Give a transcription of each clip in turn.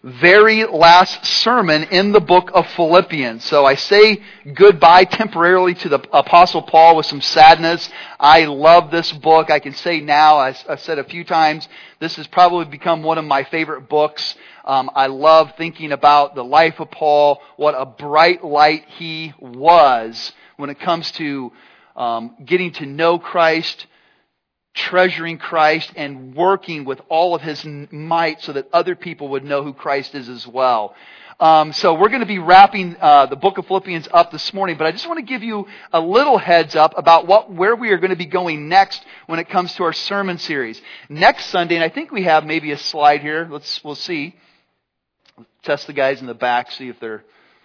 very last sermon in the book of Philippians. So I say goodbye temporarily to the Apostle Paul with some sadness. I love this book. I can say now, I've said a few times, this has probably become one of my favorite books. I love thinking about the life of Paul, what a bright light he was when it comes to getting to know Christ, treasuring Christ, and working with all of his might so that other people would know who Christ is as well. So we're going to be wrapping the book of Philippians up this morning, but I just want to give you a little heads up about where we are going to be going next when it comes to our sermon series. Next Sunday, and I think we have maybe a slide here. We'll see. Test the guys in the back, see if they're...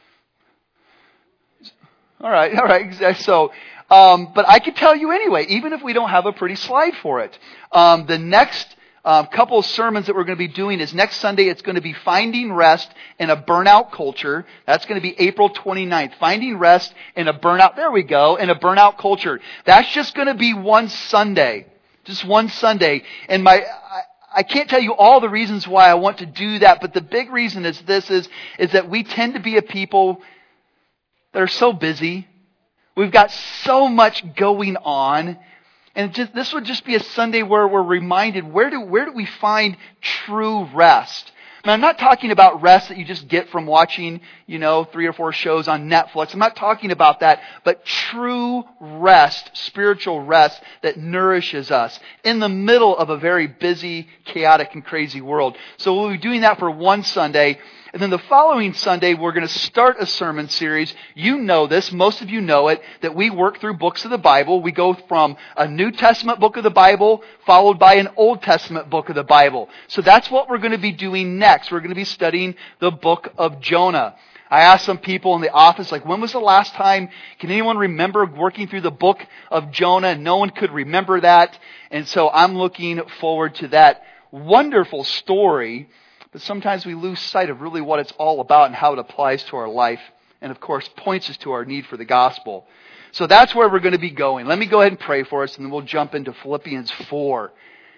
All right. So, but I could tell you anyway, even if we don't have a pretty slide for it. The next couple of sermons that we're going to be doing is next Sunday. It's going to be Finding Rest in a Burnout Culture. That's going to be April 29th. Finding Rest in a Burnout, there we go, in a Burnout Culture. That's just going to be one Sunday. Just one Sunday. And I can't tell you all the reasons why I want to do that, but the big reason is that we tend to be a people that are so busy. We've got so much going on. And this would just be a Sunday where we're reminded, where do we find true rest? Now, I'm not talking about rest that you just get from watching, 3 or 4 shows on Netflix. I'm not talking about that, but true rest, spiritual rest that nourishes us in the middle of a very busy, chaotic, and crazy world. So we'll be doing that for one Sunday. And then the following Sunday, we're going to start a sermon series. You know this, most of you know it, that we work through books of the Bible. We go from a New Testament book of the Bible, followed by an Old Testament book of the Bible. So that's what we're going to be doing next. We're going to be studying the book of Jonah. I asked some people in the office, when was the last time, can anyone remember working through the book of Jonah? And no one could remember that. And so I'm looking forward to that wonderful story. But sometimes we lose sight of really what it's all about and how it applies to our life. And of course, points us to our need for the gospel. So that's where we're going to be going. Let me go ahead and pray for us, and then we'll jump into Philippians 4.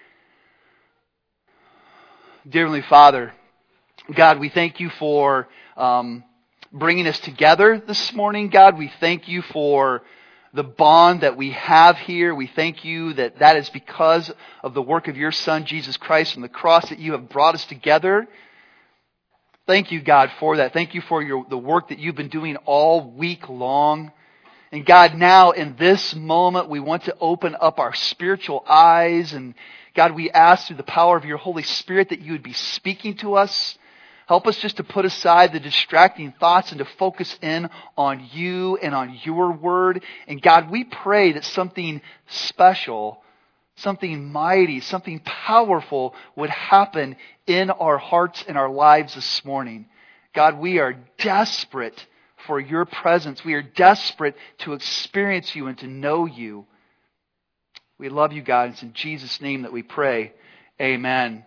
Dear Heavenly Father, God, we thank you for bringing us together this morning. God, we thank you for the bond that we have here. We thank you that is because of the work of your Son, Jesus Christ, on the cross, that you have brought us together. Thank you, God, for that. Thank you for the work that you've been doing all week long. And God, now in this moment, we want to open up our spiritual eyes. And God, we ask through the power of your Holy Spirit that you would be speaking to us. Help us just to put aside the distracting thoughts and to focus in on you and on your word. And God, we pray that something special, something mighty, something powerful would happen in our hearts and our lives this morning. God, we are desperate for your presence. We are desperate to experience you and to know you. We love you, God. It's in Jesus' name that we pray. Amen.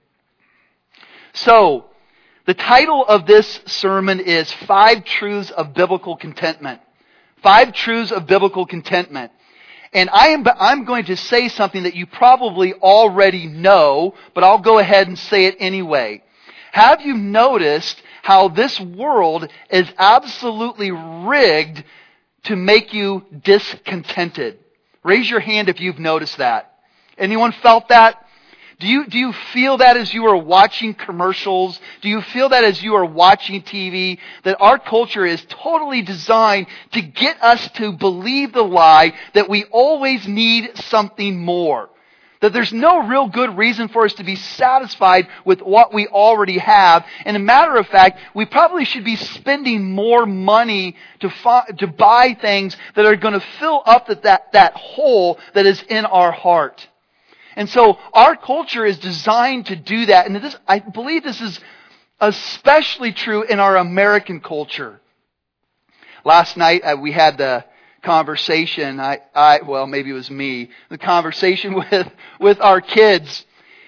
So, the title of this sermon is 5 Truths of Biblical Contentment. 5 Truths of Biblical Contentment. And I'm going to say something that you probably already know, but I'll go ahead and say it anyway. Have you noticed how this world is absolutely rigged to make you discontented? Raise your hand if you've noticed that. Anyone felt that? Do you feel that as you are watching commercials? Do you feel that as you are watching TV? That our culture is totally designed to get us to believe the lie that we always need something more. That there's no real good reason for us to be satisfied with what we already have. And a matter of fact, we probably should be spending more money to buy things that are going to fill up that hole that is in our heart. And so our culture is designed to do that. And I believe this is especially true in our American culture. Last night we had the conversation, well, maybe it was me, the conversation with our kids.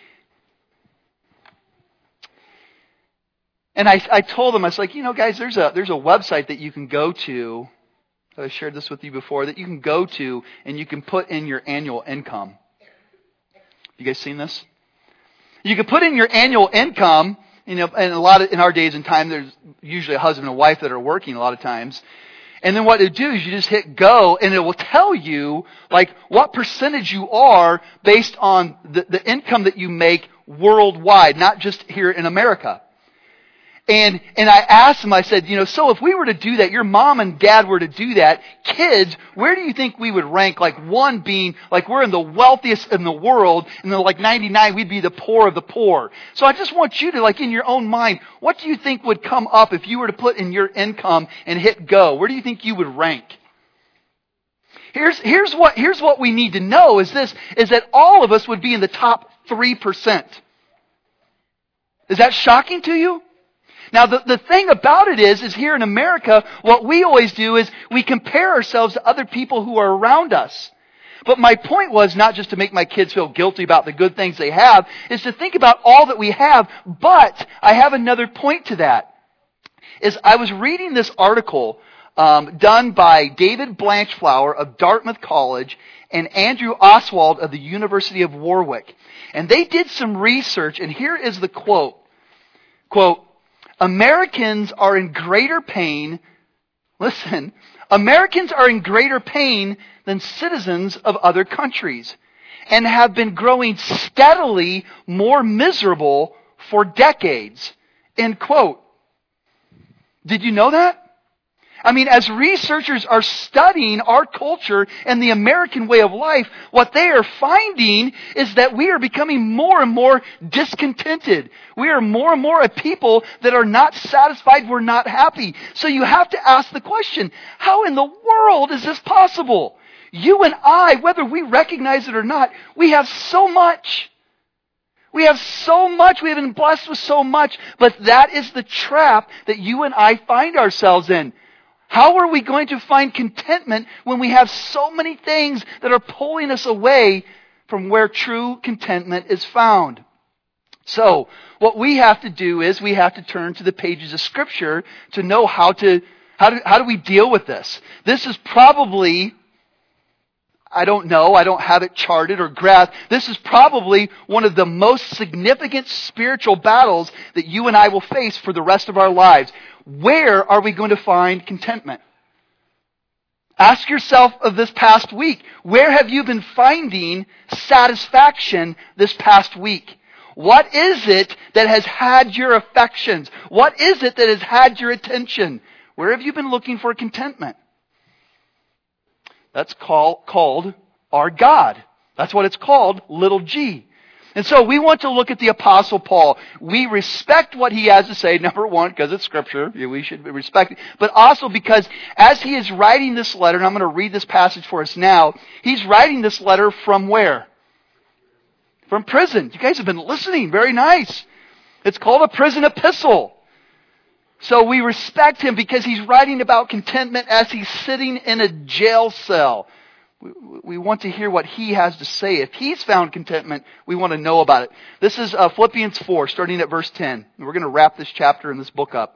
And I told them, I was like, guys, there's a website that you can go to. I shared this with you before, that you can go to and you can put in your annual income. You guys seen this? You can put in your annual income, and in our days and time, there's usually a husband and wife that are working a lot of times. And then what it do is you just hit go, and it will tell you like what percentage you are based on the income that you make worldwide, not just here in America. And I asked him, I said, so if we were to do that, your mom and dad were to do that, kids, where do you think we would rank? Like one being, like we're in the wealthiest in the world, and then like 99, we'd be the poor of the poor. So I just want you to, like in your own mind, what do you think would come up if you were to put in your income and hit go? Where do you think you would rank? Here's what we need to know is that all of us would be in the top 3%. Is that shocking to you? Now, the thing about it is here in America, what we always do is we compare ourselves to other people who are around us. But my point was not just to make my kids feel guilty about the good things they have, is to think about all that we have. But I have another point to that. Is I was reading this article done by David Blanchflower of Dartmouth College and Andrew Oswald of the University of Warwick. And they did some research, and here is the quote. Quote, Americans are in greater pain, listen, Americans are in greater pain than citizens of other countries and have been growing steadily more miserable for decades. End quote. Did you know that? I mean, as researchers are studying our culture and the American way of life, what they are finding is that we are becoming more and more discontented. We are more and more a people that are not satisfied, we're not happy. So you have to ask the question, how in the world is this possible? You and I, whether we recognize it or not, we have so much. We have so much. We have been blessed with so much. But that is the trap that you and I find ourselves in. How are we going to find contentment when we have so many things that are pulling us away from where true contentment is found? So, what we have to do is we have to turn to the pages of Scripture to know how do we deal with this. This is probably, I don't know, I don't have it charted or grasped. This is probably one of the most significant spiritual battles that you and I will face for the rest of our lives. Where are we going to find contentment? Ask yourself of this past week, where have you been finding satisfaction this past week? What is it that has had your affections? What is it that has had your attention? Where have you been looking for contentment? That's called our God. That's what it's called, little g. And so we want to look at the Apostle Paul. We respect what he has to say, number one, because it's Scripture. We should respect it. But also because as he is writing this letter, and I'm going to read this passage for us now, he's writing this letter from where? From prison. You guys have been listening. Very nice. It's called a prison epistle. So we respect him because he's writing about contentment as he's sitting in a jail cell. We want to hear what he has to say. If he's found contentment, we want to know about it. This is Philippians 4, starting at verse 10. We're going to wrap this chapter in this book up.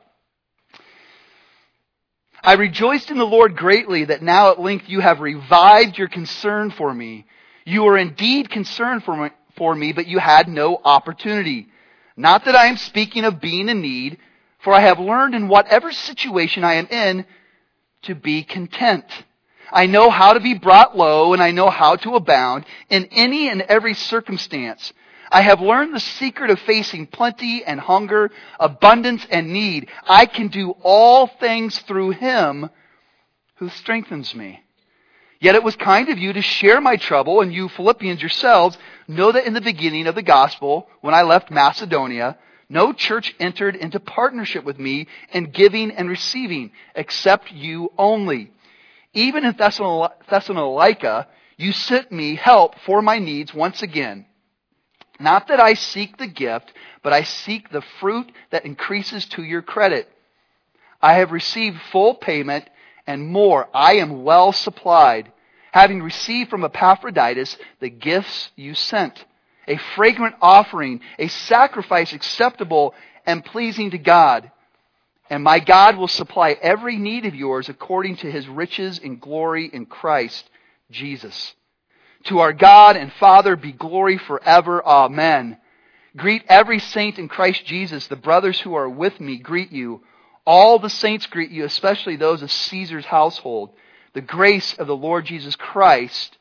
I rejoiced in the Lord greatly that now at length you have revived your concern for me. You were indeed concerned for me, but you had no opportunity. Not that I am speaking of being in need, for I have learned in whatever situation I am in to be content. I know how to be brought low, and I know how to abound in any and every circumstance. I have learned the secret of facing plenty and hunger, abundance and need. I can do all things through Him who strengthens me. Yet it was kind of you to share my trouble, and you Philippians yourselves know that in the beginning of the gospel, when I left Macedonia, no church entered into partnership with me in giving and receiving, except you only. Even in Thessalonica, you sent me help for my needs once again. Not that I seek the gift, but I seek the fruit that increases to your credit. I have received full payment and more. I am well supplied, having received from Epaphroditus the gifts you sent, a fragrant offering, a sacrifice acceptable and pleasing to God. And my God will supply every need of yours according to His riches in glory in Christ Jesus. To our God and Father be glory forever. Amen. Greet every saint in Christ Jesus. The brothers who are with me greet you. All the saints greet you, especially those of Caesar's household. The grace of the Lord Jesus Christ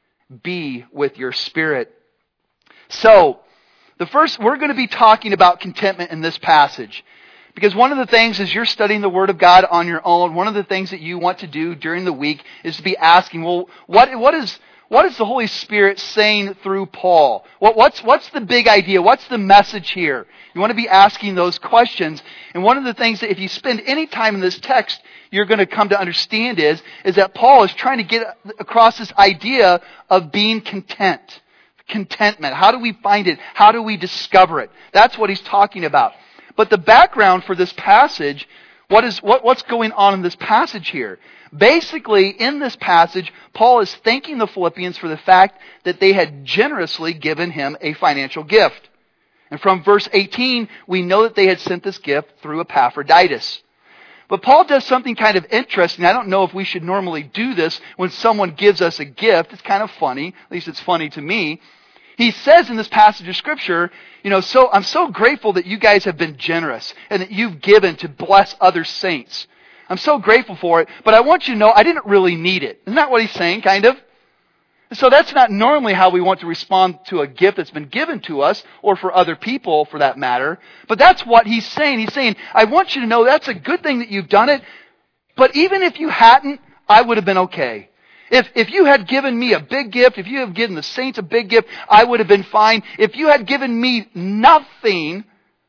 be with your spirit. So, we're going to be talking about contentment in this passage. Because one of the things as you're studying the Word of God on your own, one of the things that you want to do during the week is to be asking, well, what is the Holy Spirit saying through Paul? What's the big idea? What's the message here? You want to be asking those questions. And one of the things that if you spend any time in this text, you're going to come to understand is that Paul is trying to get across this idea of being content. Contentment. How do we find it? How do we discover it? That's what he's talking about. But the background for this passage, what's going on in this passage here? Basically, in this passage, Paul is thanking the Philippians for the fact that they had generously given him a financial gift. And from verse 18, we know that they had sent this gift through Epaphroditus. But Paul does something kind of interesting. I don't know if we should normally do this when someone gives us a gift. It's kind of funny. At least it's funny to me. He says in this passage of Scripture, I'm so grateful that you guys have been generous and that you've given to bless other saints. I'm so grateful for it, but I want you to know I didn't really need it. Isn't that what he's saying, kind of? So that's not normally how we want to respond to a gift that's been given to us, or for other people for that matter. But that's what he's saying. He's saying, I want you to know that's a good thing that you've done it, but even if you hadn't, I would have been okay. If you had given me a big gift, if you had given the saints a big gift, I would have been fine. If you had given me nothing,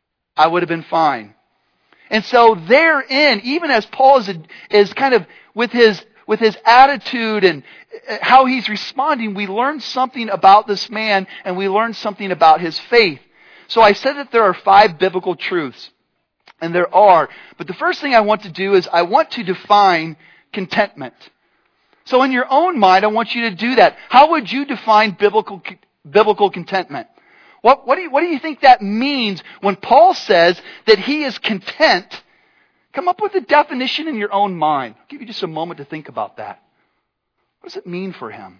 I would have been fine. And so therein, even as Paul is kind of with his attitude and how he's responding, we learn something about this man and we learn something about his faith. So I said that there are 5 biblical truths. And there are. But the first thing I want to do is I want to define contentment. So in your own mind, I want you to do that. How would you define biblical contentment? What do you think that means when Paul says that he is content? Come up with a definition in your own mind. I'll give you just a moment to think about that. What does it mean for him?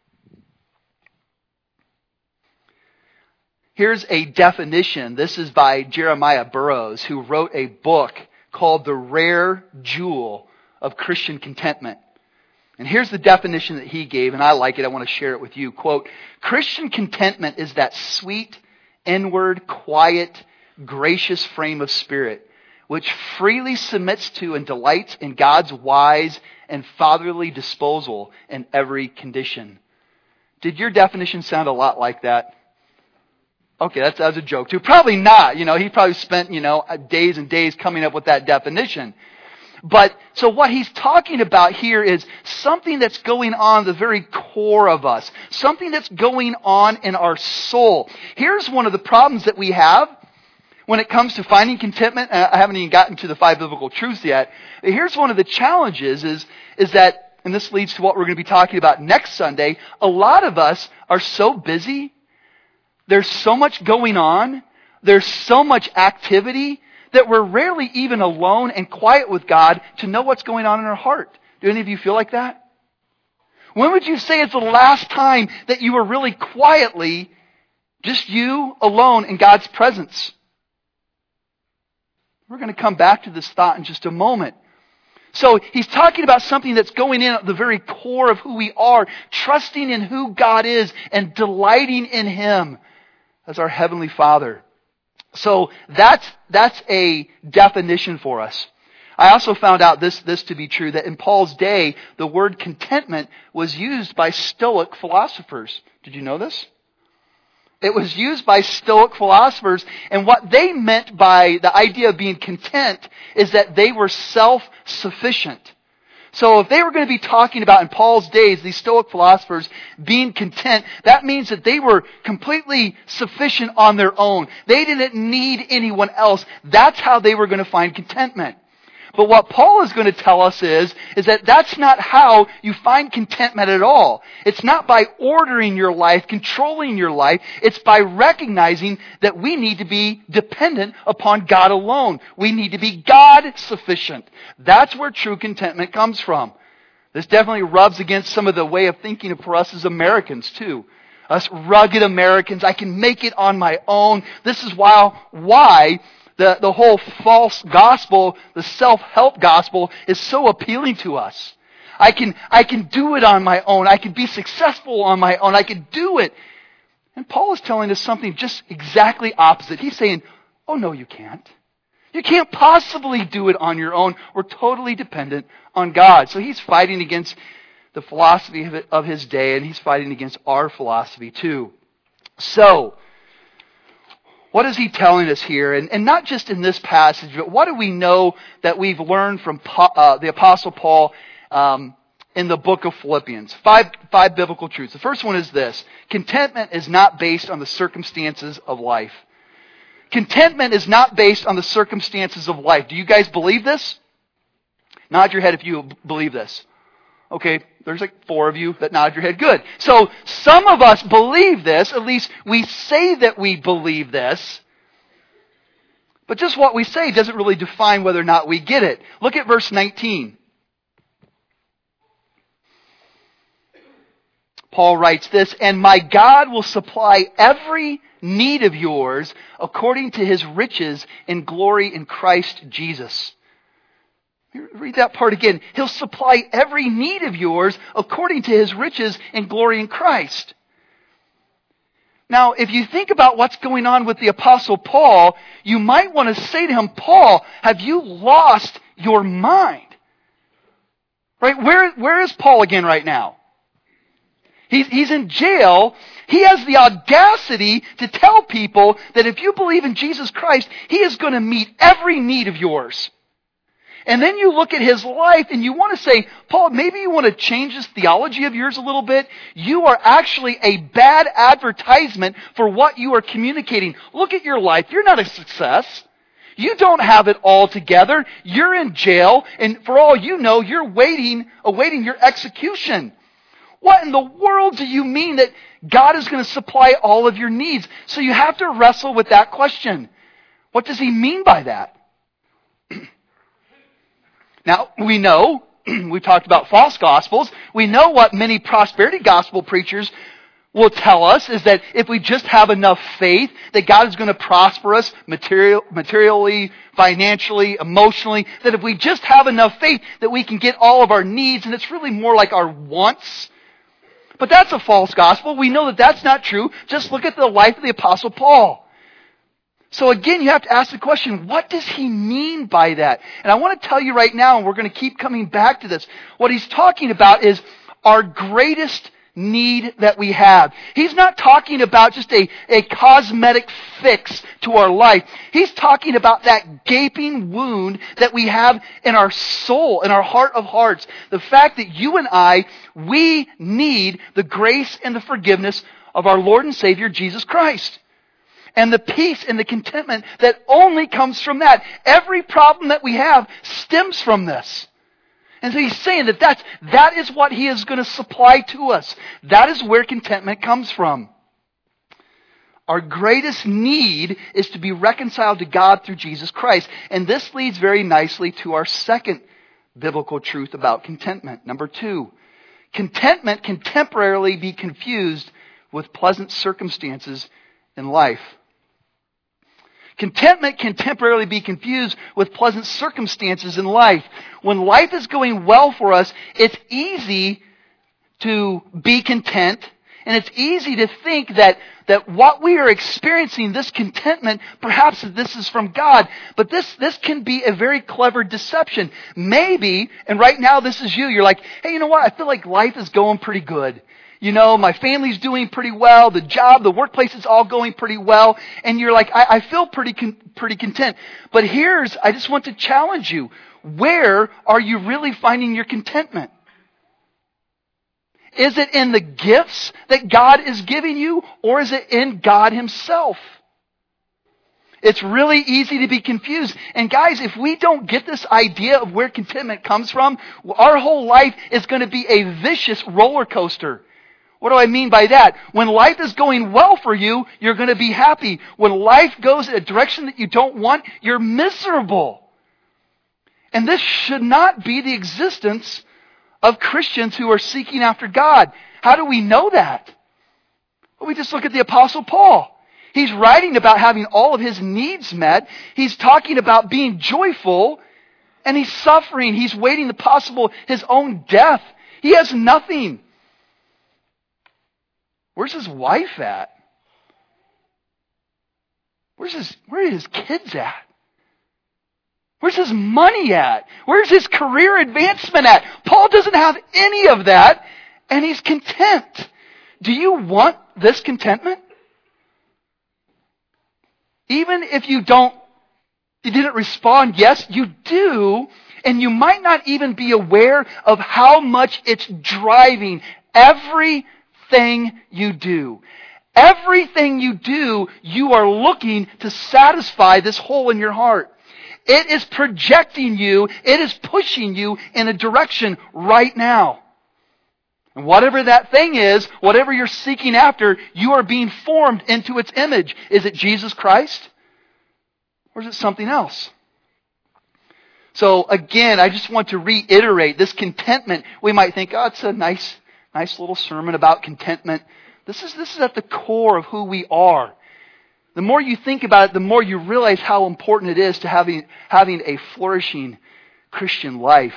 Here's a definition. This is by Jeremiah Burroughs, who wrote a book called The Rare Jewel of Christian Contentment. And here's the definition that he gave, and I like it. I want to share it with you. Quote, Christian contentment is that sweet, inward, quiet, gracious frame of spirit, which freely submits to and delights in God's wise and fatherly disposal in every condition. Did your definition sound a lot like that? Okay, that was a joke too. Probably not. He probably spent, days and days coming up with that definition. But, so what he's talking about here is something that's going on the very core of us. Something that's going on in our soul. Here's one of the problems that we have when it comes to finding contentment. I haven't even gotten to the 5 biblical truths yet. Here's one of the challenges is that, and this leads to what we're going to be talking about next Sunday, a lot of us are so busy. There's so much going on. There's so much activity that we're rarely even alone and quiet with God to know what's going on in our heart. Do any of you feel like that? When would you say it's the last time that you were really quietly, just you alone in God's presence? We're going to come back to this thought in just a moment. So he's talking about something that's going in at the very core of who we are, trusting in who God is and delighting in Him as our Heavenly Father. So that's a definition for us. I also found out this to be true, that in Paul's day, the word contentment was used by Stoic philosophers. Did you know this? It was used by Stoic philosophers, and what they meant by the idea of being content is that they were self-sufficient. So if they were going to be talking about in Paul's days, these Stoic philosophers being content, that means that they were completely sufficient on their own. They didn't need anyone else. That's how they were going to find contentment. But what Paul is going to tell us is that that's not how you find contentment at all. It's not by ordering your life, controlling your life. It's by recognizing that we need to be dependent upon God alone. We need to be God sufficient. That's where true contentment comes from. This definitely rubs against some of the way of thinking for us as Americans too. Us rugged Americans, I can make it on my own. This is why the whole false gospel, the self-help gospel, is so appealing to us. I can do it on my own. I can be successful on my own. I can do it. And Paul is telling us something just exactly opposite. He's saying, oh no, you can't. You can't possibly do it on your own. We're totally dependent on God. So he's fighting against the philosophy of his day, and he's fighting against our philosophy too. So, what is he telling us here? And not just in this passage, but what do we know that we've learned from the Apostle Paul in the book of Philippians? Five biblical truths. The first one is this: contentment is not based on the circumstances of life. Contentment is not based on the circumstances of life. Do you guys believe this? Nod your head if you believe this. Okay, there's like 4 of you that nod your head. Good. So some of us believe this. At least we say that we believe this. But just what we say doesn't really define whether or not we get it. Look at verse 19. Paul writes this, "And my God will supply every need of yours according to His riches in glory in Christ Jesus." Read that part again. He'll supply every need of yours according to His riches in glory in Christ. Now, if you think about what's going on with the Apostle Paul, you might want to say to him, Paul, have you lost your mind? Right? Where is Paul again right now? He's in jail. He has the audacity to tell people that if you believe in Jesus Christ, He is going to meet every need of yours. And then you look at his life and you want to say, Paul, maybe you want to change this theology of yours a little bit. You are actually a bad advertisement for what you are communicating. Look at your life. You're not a success. You don't have it all together. You're in jail. And for all you know, you're awaiting your execution. What in the world do you mean that God is going to supply all of your needs? So you have to wrestle with that question. What does He mean by that? Now, we know, we talked about false gospels, we know what many prosperity gospel preachers will tell us is that if we just have enough faith, that God is going to prosper us materially, financially, emotionally, that if we just have enough faith that we can get all of our needs, and it's really more like our wants. But that's a false gospel. We know that that's not true. Just look at the life of the Apostle Paul. So again, you have to ask the question, what does he mean by that? And I want to tell you right now, and we're going to keep coming back to this, what he's talking about is our greatest need that we have. He's not talking about just a cosmetic fix to our life. He's talking about that gaping wound that we have in our soul, in our heart of hearts. The fact that you and I, we need the grace and the forgiveness of our Lord and Savior, Jesus Christ. And the peace and the contentment that only comes from that. Every problem that we have stems from this. And so he's saying that is what He is going to supply to us. That is where contentment comes from. Our greatest need is to be reconciled to God through Jesus Christ. And this leads very nicely to our second biblical truth about contentment. Number 2, contentment can temporarily be confused with pleasant circumstances in life. Contentment can temporarily be confused with pleasant circumstances in life. When life is going well for us, it's easy to be content, and it's easy to think that what we are experiencing, this contentment, perhaps this is from God. But this can be a very clever deception. Maybe, and right now this is you, you're like, hey, you know what? I feel like life is going pretty good. You know, my family's doing pretty well. The job, the workplace is all going pretty well. And you're like, I feel pretty content. But I just want to challenge you. Where are you really finding your contentment? Is it in the gifts that God is giving you? Or is it in God Himself? It's really easy to be confused. And guys, if we don't get this idea of where contentment comes from, our whole life is going to be a vicious roller coaster. What do I mean by that? When life is going well for you, you're going to be happy. When life goes in a direction that you don't want, you're miserable. And this should not be the existence of Christians who are seeking after God. How do we know that? We just look at the Apostle Paul. He's writing about having all of his needs met. He's talking about being joyful, and he's suffering. He's waiting the possible, his own death. He has nothing. Where's his wife at? Where are his kids at? Where's his money at? Where's his career advancement at? Paul doesn't have any of that, and he's content. Do you want this contentment? Even if you didn't respond, yes, you do, and you might not even be aware of how much it's driving everything you do. Everything you do, you are looking to satisfy this hole in your heart. It is projecting you, it is pushing you in a direction right now. And whatever that thing is, whatever you're seeking after, you are being formed into its image. Is it Jesus Christ? Or is it something else? So again, I just want to reiterate this contentment. We might think, oh, it's a nice little sermon about contentment. This is at the core of who we are. The more you think about it, the more you realize how important it is to having a flourishing Christian life.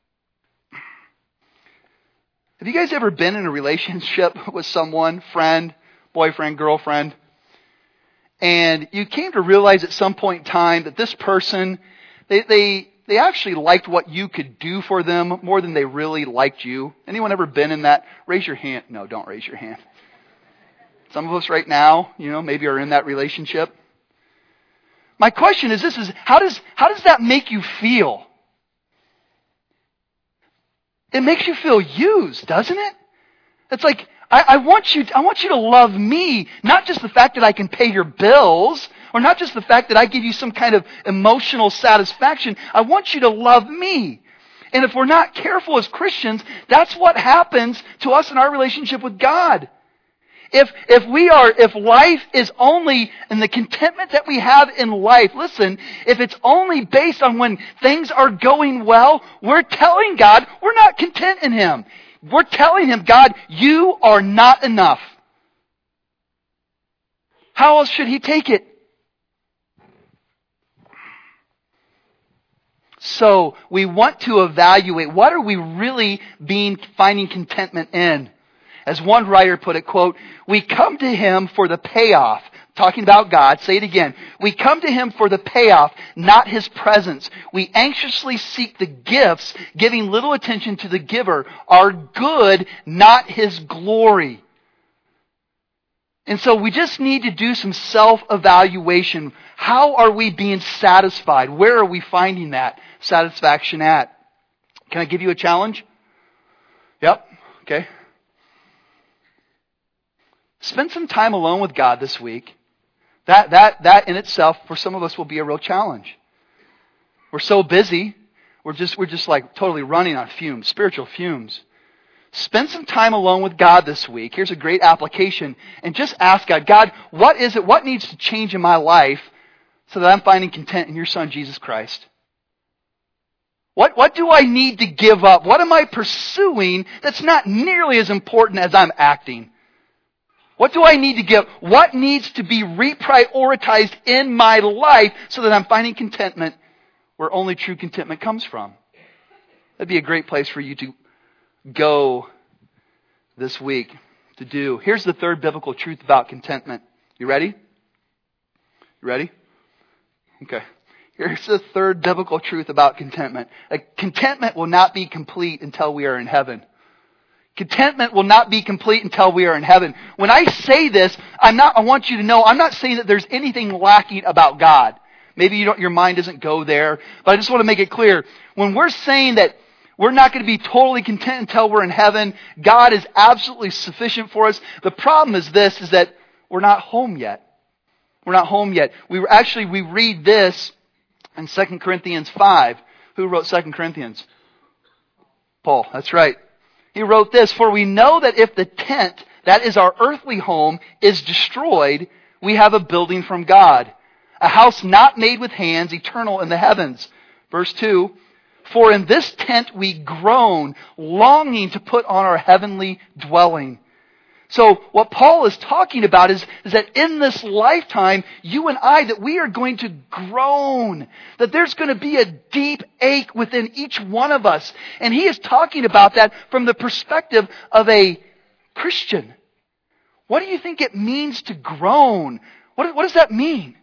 Have you guys ever been in a relationship with someone, friend, boyfriend, girlfriend, and you came to realize at some point in time that this person, they actually liked what you could do for them more than they really liked you? Anyone ever been in that? Raise your hand. No, don't raise your hand. Some of us right now, maybe are in that relationship. My question is this: how does that make you feel? It makes you feel used, doesn't it? It's like, I want you to love me, not just the fact that I can pay your bills, or not just the fact that I give you some kind of emotional satisfaction. I want you to love me. And if we're not careful as Christians, that's what happens to us in our relationship with God. If life is only, and the contentment that we have in life, listen, if it's only based on when things are going well, we're telling God we're not content in Him. We're telling Him, God, you are not enough. How else should He take it? So we want to evaluate, what are we really finding contentment in? As one writer put it, quote, we come to Him for the payoff. Talking about God, say it again. We come to Him for the payoff, not His presence. We anxiously seek the gifts, giving little attention to the giver. Our good, not His glory. And so we just need to do some self-evaluation. How are we being satisfied? Where are we finding that satisfaction at? Can I give you a challenge? Yep. Okay. Spend some time alone with God this week. That in itself, for some of us, will be a real challenge. We're so busy. We're just like totally running on fumes, spiritual fumes. Spend some time alone with God this week. Here's a great application. And just ask God, what is it? What needs to change in my life so that I'm finding content in your Son, Jesus Christ? What do I need to give up? What am I pursuing that's not nearly as important as I'm acting? What do I need to give? What needs to be reprioritized in my life so that I'm finding contentment where only true contentment comes from? That'd be a great place for you to go this week to do. Here's the third biblical truth about contentment. You ready? You ready? Okay. Here's the third biblical truth about contentment. Contentment will not be complete until we are in heaven. Contentment will not be complete until we are in heaven. When I say this, I want you to know, I'm not saying that there's anything lacking about God. Maybe your mind doesn't go there, but I just want to make it clear. When we're saying that we're not going to be totally content until we're in heaven, God is absolutely sufficient for us. The problem is that we're not home yet. We're not home yet. We read this in 2 Corinthians 5. Who wrote 2 Corinthians? Paul, that's right. He wrote this, for we know that if the tent, that is our earthly home, is destroyed, we have a building from God, a house not made with hands, eternal in the heavens. Verse 2, for in this tent we groan, longing to put on our heavenly dwelling. So what Paul is talking about is that in this lifetime, you and I, that we are going to groan, that there's going to be a deep ache within each one of us. And he is talking about that from the perspective of a Christian. What do you think it means to groan? What does that mean?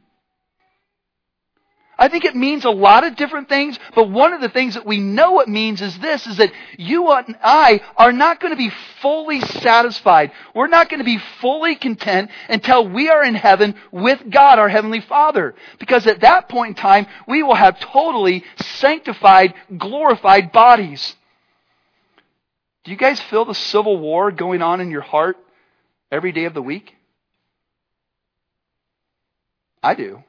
I think it means a lot of different things, but one of the things that we know it means is this, is that you and I are not going to be fully satisfied. We're not going to be fully content until we are in heaven with God, our Heavenly Father. Because at that point in time, we will have totally sanctified, glorified bodies. Do you guys feel the civil war going on in your heart every day of the week? I do.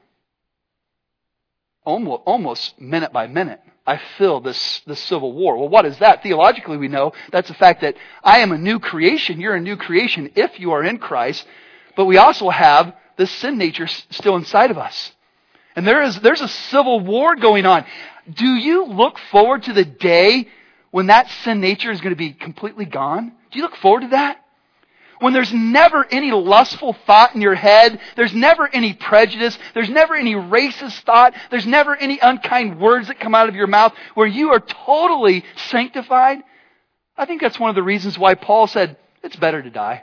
Almost minute by minute, I feel this civil war. Well, what is that? Theologically, we know that's the fact that I am a new creation. You're a new creation if you are in Christ. But we also have this sin nature still inside of us. And there's a civil war going on. Do you look forward to the day when that sin nature is going to be completely gone? Do you look forward to that? When there's never any lustful thought in your head, there's never any prejudice, there's never any racist thought, there's never any unkind words that come out of your mouth, where you are totally sanctified. I think that's one of the reasons why Paul said, it's better to die.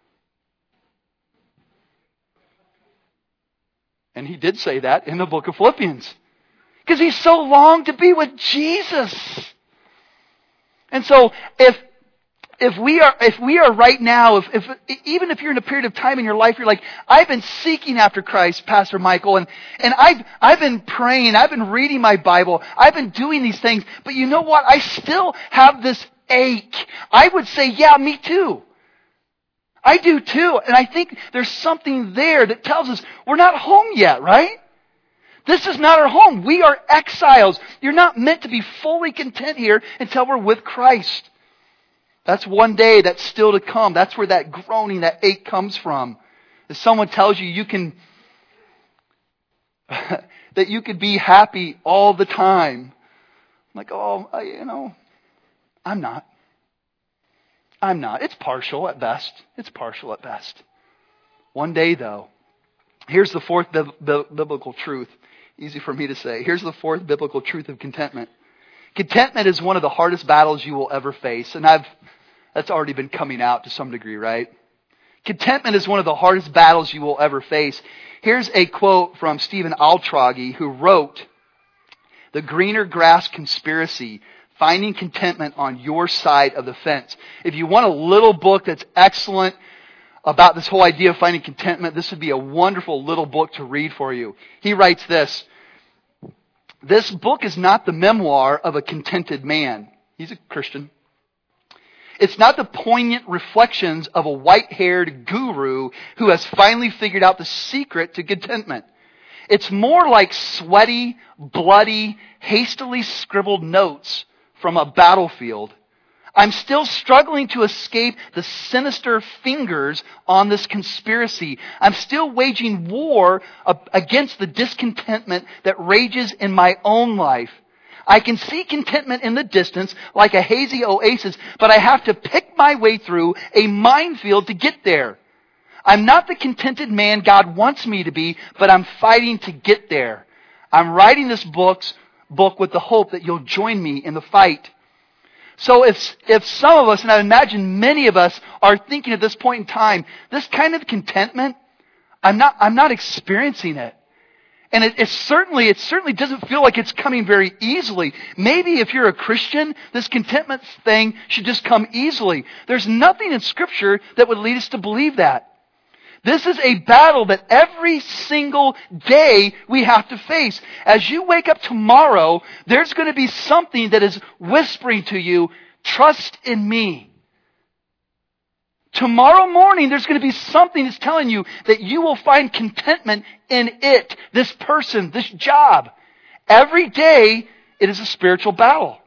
And he did say that in the book of Philippians. Because he so longed to be with Jesus. And so if we are right now, even if you're in a period of time in your life, you're like, I've been seeking after Christ, Pastor Michael, and I've been praying, I've been reading my Bible, I've been doing these things, but you know what? I still have this ache. I would say, yeah, me too. I do too. And I think there's something there that tells us we're not home yet, right? This is not our home. We are exiles. You're not meant to be fully content here until we're with Christ. That's one day that's still to come. That's where that groaning, that ache comes from. If someone tells you can that you could be happy all the time, I'm like, I'm not. I'm not. It's partial at best. It's partial at best. One day, though, here's the fourth biblical truth. Easy for me to say. Here's the fourth biblical truth of contentment. Contentment is one of the hardest battles you will ever face. And that's already been coming out to some degree, right? Contentment is one of the hardest battles you will ever face. Here's a quote from Stephen Altrogge, who wrote, "The Greener Grass Conspiracy, Finding Contentment on Your Side of the Fence." If you want a little book that's excellent about this whole idea of finding contentment, this would be a wonderful little book to read for you. He writes this: "This book is not the memoir of a contented man." He's a Christian. "It's not the poignant reflections of a white-haired guru who has finally figured out the secret to contentment. It's more like sweaty, bloody, hastily scribbled notes from a battlefield. I'm still struggling to escape the sinister fingers on this conspiracy. I'm still waging war against the discontentment that rages in my own life. I can see contentment in the distance like a hazy oasis, but I have to pick my way through a minefield to get there. I'm not the contented man God wants me to be, but I'm fighting to get there. I'm writing this book with the hope that you'll join me in the fight." So if some of us, and I imagine many of us, are thinking at this point in time, this kind of contentment, I'm not experiencing it. And it certainly doesn't feel like it's coming very easily. Maybe if you're a Christian, this contentment thing should just come easily. There's nothing in Scripture that would lead us to believe that. This is a battle that every single day we have to face. As you wake up tomorrow, there's going to be something that is whispering to you, trust in me. Tomorrow morning, there's going to be something that's telling you that you will find contentment in it, this person, this job. Every day, it is a spiritual battle.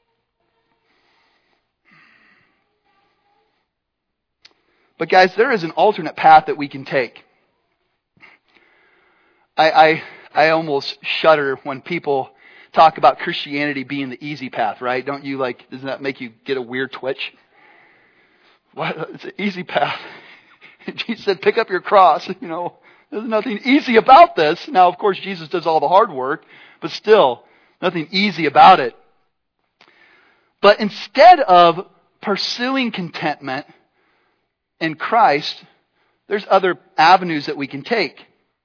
But guys, there is an alternate path that we can take. I almost shudder when people talk about Christianity being the easy path, right? Don't you doesn't that make you get a weird twitch? What? It's an easy path. Jesus said, pick up your cross. There's nothing easy about this. Now, of course, Jesus does all the hard work, but still, nothing easy about it. But instead of pursuing contentment in Christ, there's other avenues that we can take.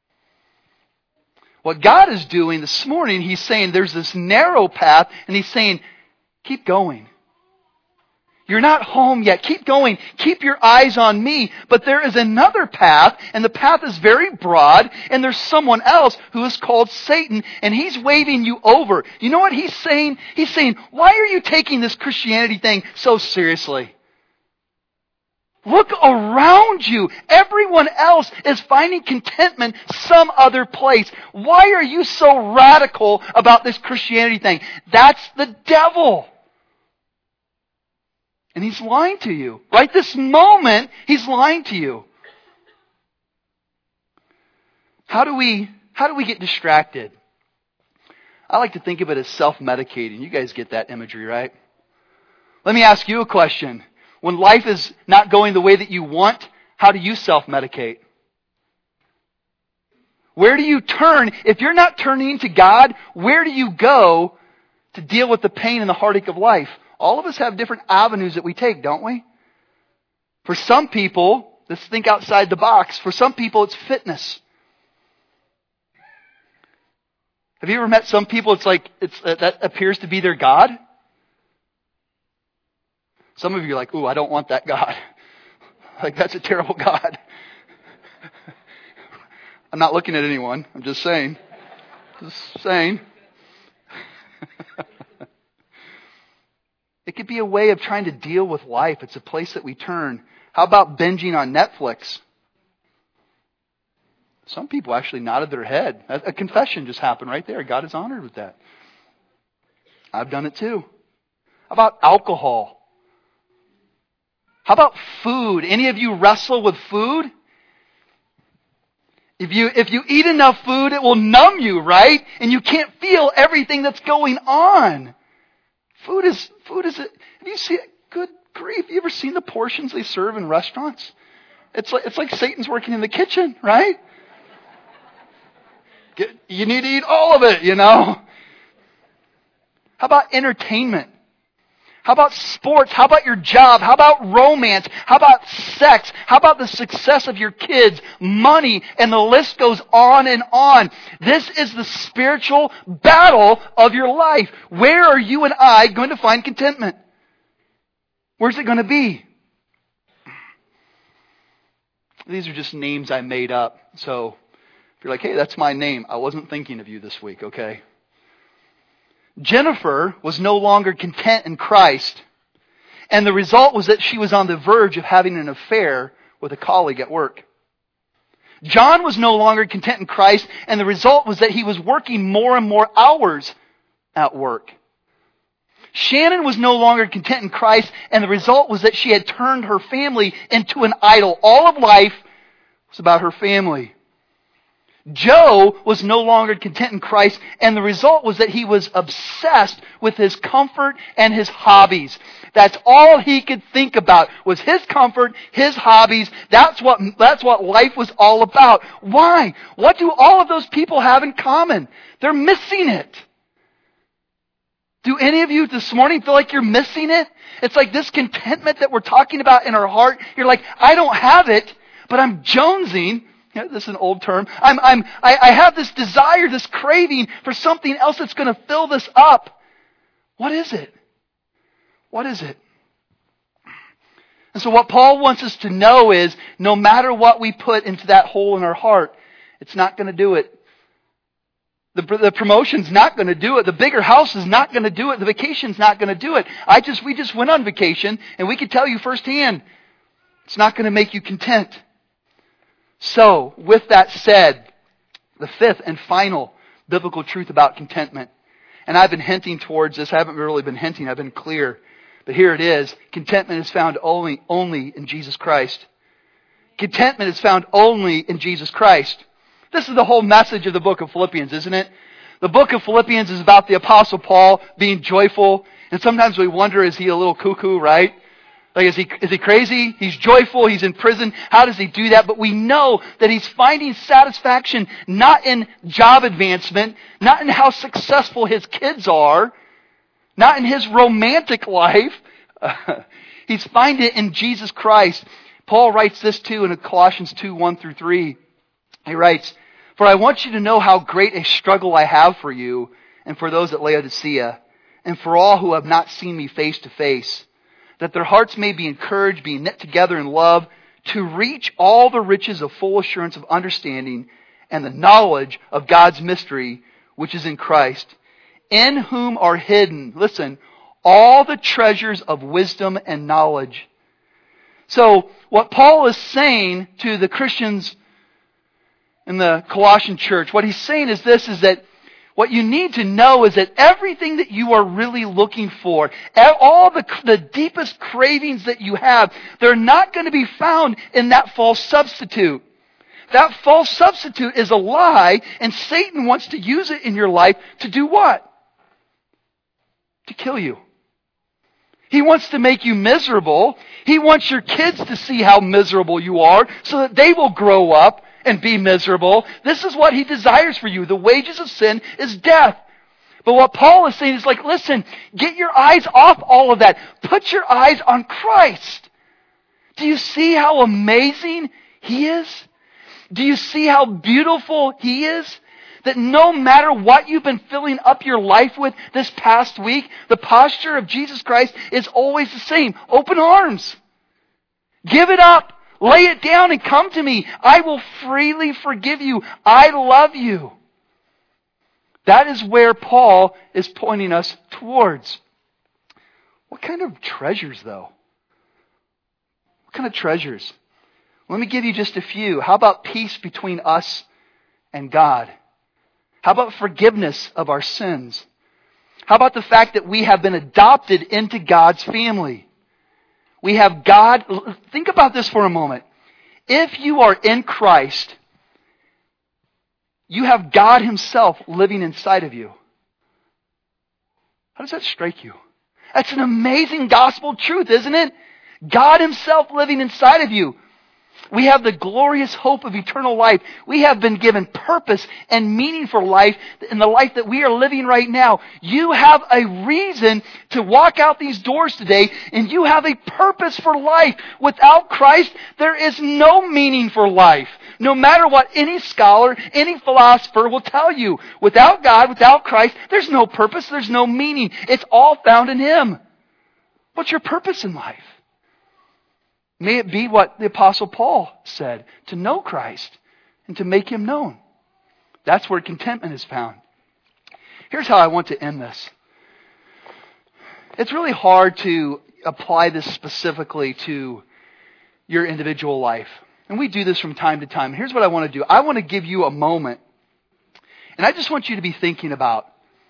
What God is doing this morning, He's saying there's this narrow path, and He's saying, keep going. You're not home yet. Keep going. Keep your eyes on me. But there is another path, and the path is very broad, and there's someone else who is called Satan, and he's waving you over. You know what he's saying? He's saying, why are you taking this Christianity thing so seriously? Look around you. Everyone else is finding contentment some other place. Why are you so radical about this Christianity thing? That's the devil. And he's lying to you. Right this moment, he's lying to you. How do we get distracted? I like to think of it as self-medicating. You guys get that imagery, right? Let me ask you a question. When life is not going the way that you want, how do you self-medicate? Where do you turn? If you're not turning to God, where do you go to deal with the pain and the heartache of life? All of us have different avenues that we take, don't we? For some people, let's think outside the box. For some people, it's fitness. Have you ever met some people, that appears to be their God? Some of you are like, ooh, I don't want that God. Like, that's a terrible God. I'm not looking at anyone. I'm just saying. It could be a way of trying to deal with life. It's a place that we turn. How about binging on Netflix? Some people actually nodded their head. A confession just happened right there. God is honored with that. I've done it too. How about alcohol? How about food? Any of you wrestle with food? If you eat enough food, it will numb you, right? And you can't feel everything that's going on. Food is have you seen it? Good grief. You ever seen the portions they serve in restaurants? It's like Satan's working in the kitchen, right? You need to eat all of it, How about entertainment? How about sports? How about your job? How about romance? How about sex? How about the success of your kids? Money, and the list goes on and on. This is the spiritual battle of your life. Where are you and I going to find contentment? Where's it going to be? These are just names I made up. So if you're like, hey, that's my name, I wasn't thinking of you this week, okay? Jennifer was no longer content in Christ, and the result was that she was on the verge of having an affair with a colleague at work. John was no longer content in Christ, and the result was that he was working more and more hours at work. Shannon was no longer content in Christ, and the result was that she had turned her family into an idol. All of life was about her family. Joe was no longer content in Christ, and the result was that he was obsessed with his comfort and his hobbies. That's all he could think about, was his comfort, his hobbies. That's what life was all about. Why? What do all of those people have in common? They're missing it. Do any of you this morning feel like you're missing it? It's like this contentment that we're talking about in our heart. You're like, I don't have it, but I'm jonesing. Yeah, this is an old term. I have this desire, this craving for something else that's going to fill this up. What is it? What is it? And so what Paul wants us to know is, no matter what we put into that hole in our heart, it's not going to do it. The promotion's not going to do it. The bigger house is not going to do it. The vacation's not going to do it. We just went on vacation, and we can tell you firsthand, it's not going to make you content. So, with that said, the fifth and final biblical truth about contentment, and I've been hinting towards this, I haven't really been hinting, I've been clear, but here it is. Contentment is found only in Jesus Christ. Contentment is found only in Jesus Christ. This is the whole message of the book of Philippians, isn't it? The book of Philippians is about the Apostle Paul being joyful, and sometimes we wonder, is he a little cuckoo, right? Like, is he crazy? He's joyful. He's in prison. How does he do that? But we know that he's finding satisfaction not in job advancement, not in how successful his kids are, not in his romantic life. He's finding it in Jesus Christ. Paul writes this too in Colossians 2:1-3. He writes, "For I want you to know how great a struggle I have for you and for those at Laodicea, and for all who have not seen me face to face, that their hearts may be encouraged, being knit together in love, to reach all the riches of full assurance of understanding and the knowledge of God's mystery, which is in Christ, in whom are hidden," listen, "all the treasures of wisdom and knowledge." So, what Paul is saying to the Christians in the Colossian church, what he's saying is this, is that what you need to know is that everything that you are really looking for, all the deepest cravings that you have, they're not going to be found in that false substitute. That false substitute is a lie, and Satan wants to use it in your life to do what? To kill you. He wants to make you miserable. He wants your kids to see how miserable you are so that they will grow up and be miserable. This is what he desires for you. The wages of sin is death. But what Paul is saying is like, listen, get your eyes off all of that. Put your eyes on Christ. Do you see how amazing He is? Do you see how beautiful He is? That no matter what you've been filling up your life with this past week, the posture of Jesus Christ is always the same. Open arms. Give it up. Lay it down and come to me. I will freely forgive you. I love you. That is where Paul is pointing us towards. What kind of treasures, though? What kind of treasures? Let me give you just a few. How about peace between us and God? How about forgiveness of our sins? How about the fact that we have been adopted into God's family? We have God. Think about this for a moment. If you are in Christ, you have God Himself living inside of you. How does that strike you? That's an amazing gospel truth, isn't it? God Himself living inside of you. We have the glorious hope of eternal life. We have been given purpose and meaning for life in the life that we are living right now. You have a reason to walk out these doors today, and you have a purpose for life. Without Christ, there is no meaning for life. No matter what any scholar, any philosopher will tell you. Without God, without Christ, there's no purpose, there's no meaning. It's all found in Him. What's your purpose in life? May it be what the Apostle Paul said, to know Christ and to make Him known. That's where contentment is found. Here's how I want to end this. It's really hard to apply this specifically to your individual life. And we do this from time to time. Here's what I want to do. I want to give you a moment. And I just want you to be thinking about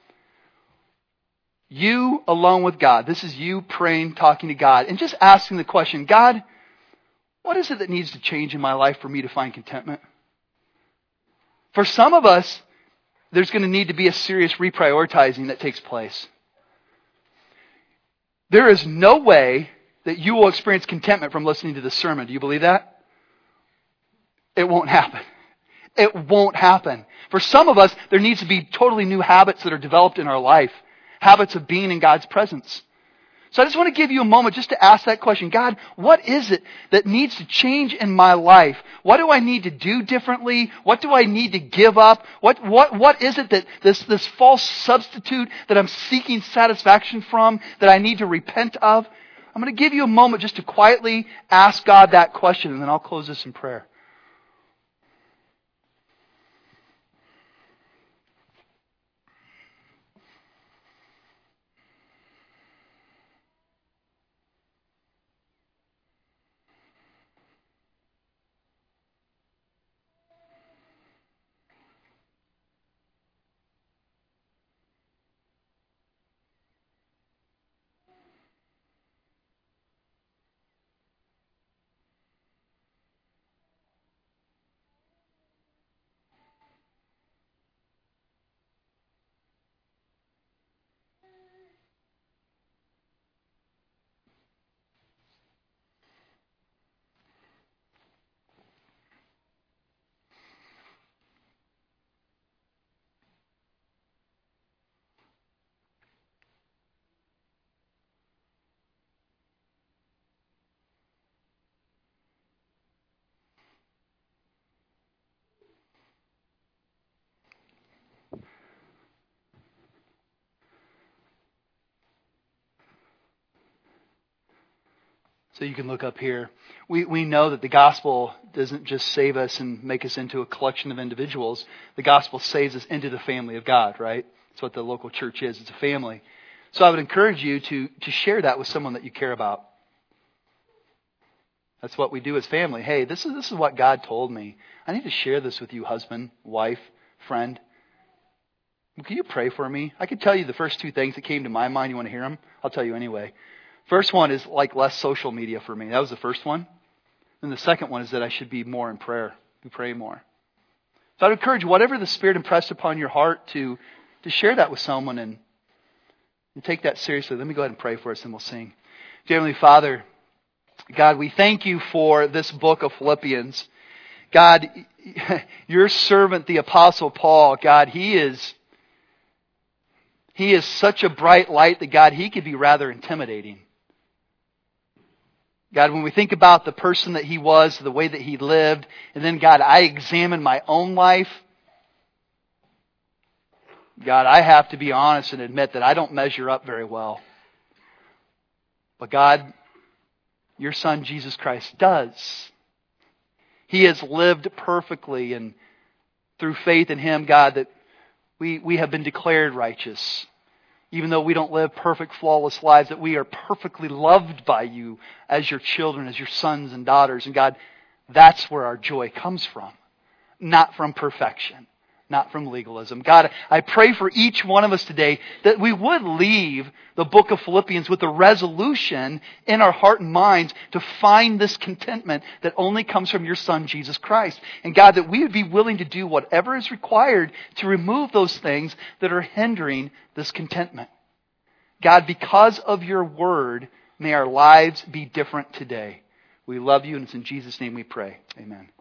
you alone with God. This is you praying, talking to God, and just asking the question, God, what is it that needs to change in my life for me to find contentment? For some of us, there's going to need to be a serious reprioritizing that takes place. There is no way that you will experience contentment from listening to this sermon. Do you believe that? It won't happen. It won't happen. For some of us, there needs to be totally new habits that are developed in our life. Habits of being in God's presence. So I just want to give you a moment just to ask that question. God, what is it that needs to change in my life? What do I need to do differently? What do I need to give up? What is it that this false substitute that I'm seeking satisfaction from that I need to repent of? I'm going to give you a moment just to quietly ask God that question, and then I'll close this in prayer. So you can look up here. We know that the gospel doesn't just save us and make us into a collection of individuals. The gospel saves us into the family of God, right? That's what the local church is. It's a family. So I would encourage you to share that with someone that you care about. That's what we do as family. Hey, this is what God told me. I need to share this with you, husband, wife, friend. Can you pray for me? I could tell you the first two things that came to my mind. You want to hear them? I'll tell you anyway. First one is like less social media for me. That was the first one. And the second one is that I should be more in prayer. We pray more. So I'd encourage whatever the Spirit impressed upon your heart to share that with someone and take that seriously. Let me go ahead and pray for us and we'll sing. Dear Heavenly Father, God, we thank you for this book of Philippians. God, your servant, the Apostle Paul, God, he is such a bright light that, God, he could be rather intimidating. God, when we think about the person that he was, the way that he lived, and then, God, I examine my own life, God, I have to be honest and admit that I don't measure up very well. But God, your Son, Jesus Christ, does. He has lived perfectly, and through faith in Him, God, that we have been declared righteous. Even though we don't live perfect, flawless lives, that we are perfectly loved by you as your children, as your sons and daughters. And God, that's where our joy comes from. Not from perfection. Not from legalism. God, I pray for each one of us today that we would leave the book of Philippians with a resolution in our heart and minds to find this contentment that only comes from your Son, Jesus Christ. And God, that we would be willing to do whatever is required to remove those things that are hindering this contentment. God, because of your word, may our lives be different today. We love you, and it's in Jesus' name we pray. Amen.